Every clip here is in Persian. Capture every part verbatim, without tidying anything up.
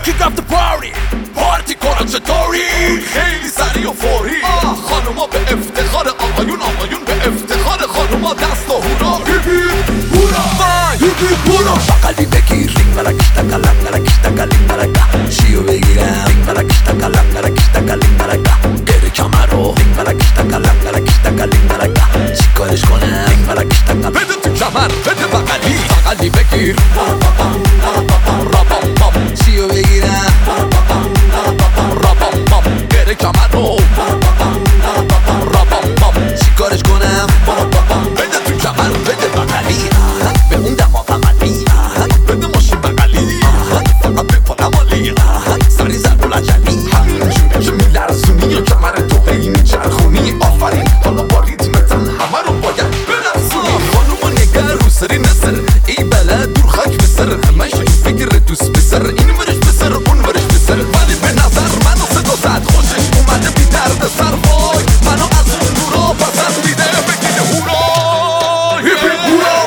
King of the party پارتی کنن چطوری خیلی سریع و فوری خانوما به افتخار آقایون آقایون به افتخار خانوما دست و هورا هیپی هورا هیپی هورا بغلی بگیر رینگ ملکشتا کلم ملکشتا کلیم ملکا چیو بگیرم رینگ ملکشتا کلم ملکشتا کلیم ملکا گره کمرو رینگ ملکشتا کلم ملکشتا کلیم ملکا چی کارش کنم رینگ ملکشتا کلم بده تو کمر بده بغلی بغلی بگیر رابام بام چیو بگیرم رابام بام گره کمرو رابام بام چی کارش کنم بده تو کمر بده بغلی به اون دماغ عملی بده ماشین بغلی فقط بپالم عالی سری زد و لجلی همینجوری که میلرزونی یا کمر تو هی میچرخونی آفرین حالا با ریتمتن همه رو باید برسونی خانوما نگر رو سری نسر ای بلد دور خاک بسر همش فکر دوست بسر این ورش بسر اون ورش بسر ولی به نظر منو صدا زد خوشش اومده بی درد سر وای منو از اون نورا پسند دیده بگیده هورا هیپی هورا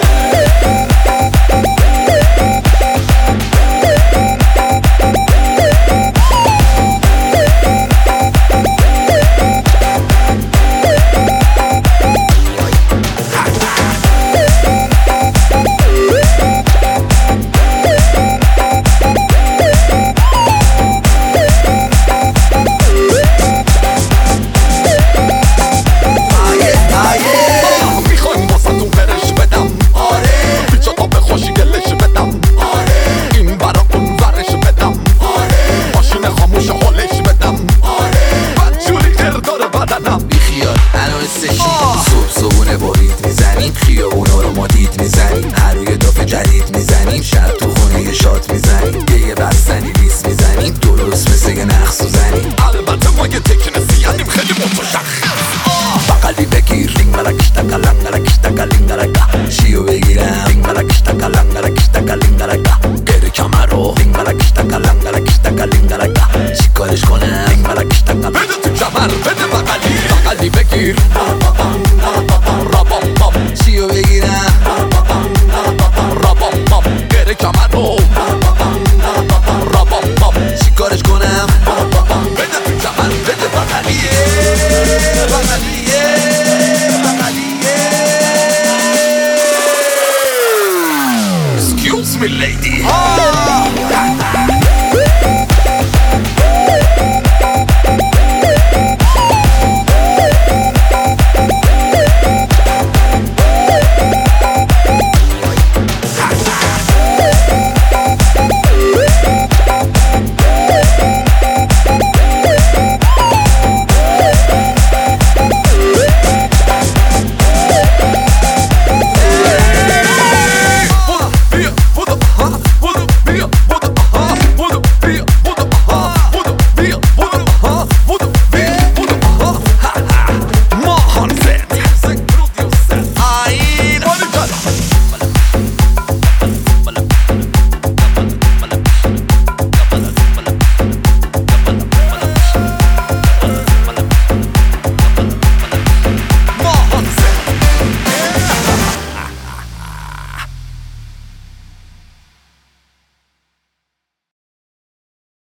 صبح صبونه برید میزنیم خیابونا رو ما دید میزنیم هر روی دافه جدید میزنیم شب تو خونه یه شات میزنیم یه یه بستنی لیس میزنیم درست مثل یه نقص زنیم البته ما یه تکنسی هنیم خیلی متشخص بغلی بگیر رینگ ملکشتا کلم ملکشتا کلیم ملکا چیو بگیرم رینگ ملکشتا کلم ملکشتا کلیم ملکا گره کمرو رینگ ملکشتا کلم ملکشتا کلیم ملکا چی کارش کنم رینگ ملکشتا کلم بده تو کمر بده بغلی بغلی بگیر رابام بام چیو بگیرم رابام بام گره کمرو رابام بام چی کارش کنم بده تو کمر بده بغلیه بغلیه بغلیه Excuse me lady